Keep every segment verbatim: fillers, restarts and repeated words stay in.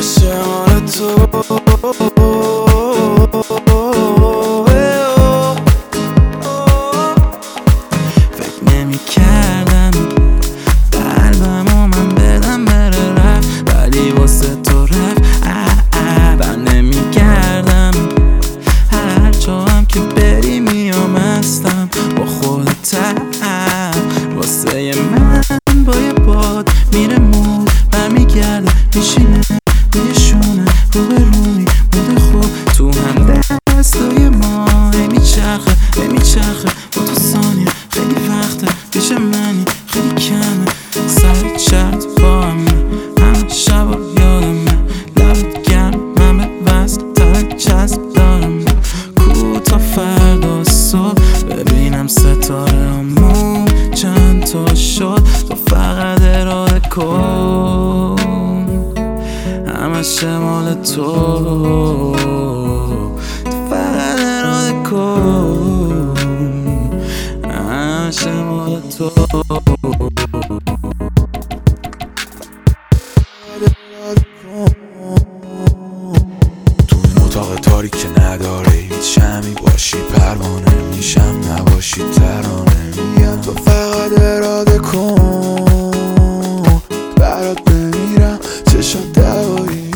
شمال تو فکر نمی کردم قلبمو من بدم بره رفت، ولی واسه تو رفت. بر نمی کردم هر جا هم که بری میام هستم با خودت. واسه من با یه باد میره مود برمیگرده میشینه روی شونه رو به روی مود خوب تو هم دستای ما هی میچرخه هی میچرخه با تو ثانیه خیلی وقته پیش منی خیلی کمه سر چرت با همه همه شبا یادمه لبت گرم من به وصل تر چسب دارم کو تا فردا صبح ببینم ستاره همون چند تا شد تو فقط اراده کن همه شمال تو تو فقط اراده کن همه شمال تو تو این اتاق تاریک که نداره هیچ شمی باشی پروانه میشم نباشی ترانه میگم تو فقط اراده کن برات بمیرم چشم دوایی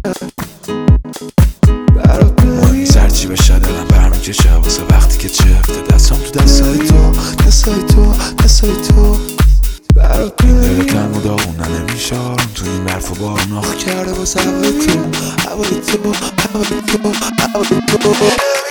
برات بمیرم سرچی بشه دلم برمیکشه واسه وقتی که چفته دستم تو دستای تو دستای تو دستای تو برات بمیرم دل کم و داغونه نمیشه آروم تو این برف و بارون آخ کرده واسه هوای تو هوای تو هوای تو هوای تو